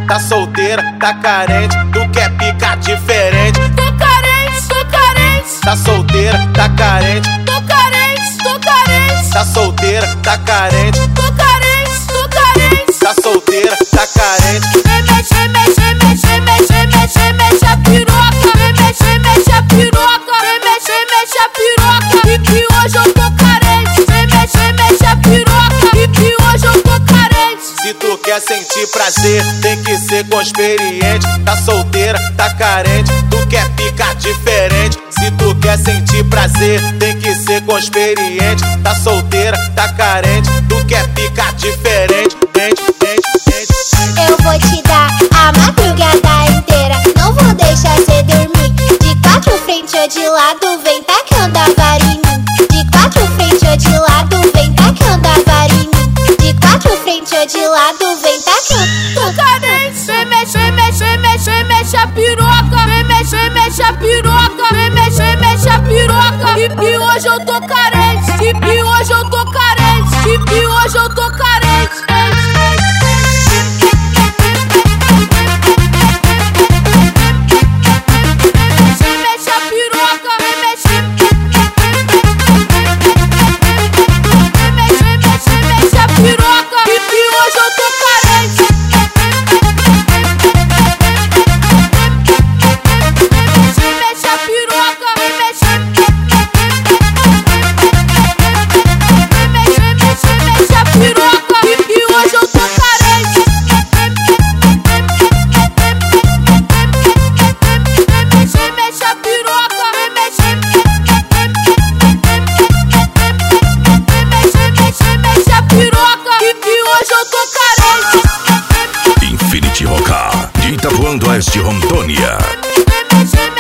tá solteira, tá carente, tu quer picar diferente. Tô carente, tô carente, Tá solteira, tá carente, tô carente, tô carente, tá solteira, tá carente, tô carente, tô carente. tá solteira, tá carente. Mexe, mexe, mexe, mexe, mexe, mexe a piroca. Mexe, mexe a piroca. Mexe, mexe a piroca. E que hoje eu tô carente. Mexe, mexe a piroca. E que hoje eu tô carente. Se tu quer sentir prazer, tem que ser com experiente. Tá solteira, tá carente, tu quer picar diferente. Se tu quer sentir prazer, tem que ser com experiente. Tá solteira, tá carente, tu quer picar diferente. Eu vou te dar a madrugada inteira, não vou deixar cê dormir. De quatro frente ou de lado, vem tacando a vara em mim. De quatro frente ou de lado, vem tacando a vara em mim. De quatro frente ou de lado, vem tacando. Tô carente. Mexe, mexe, mexe, mexe a piroca. Mexe, mexe a piroca. Mexe, mexe a piroca. E hoje eu tô carente. E hoje eu tô carente. E hoje eu tô carente. Mexe a piroca. Mexe, mexe a piroca. E hoje eu tô carente. Mexe a piroca. Mexe a piroca. E hoje eu tô carente. Mexe a piroca. Mexe a piroca. E hoje eu tô carente. Infinity Roca, de Itapuã do Oeste, Rondônia. Mexe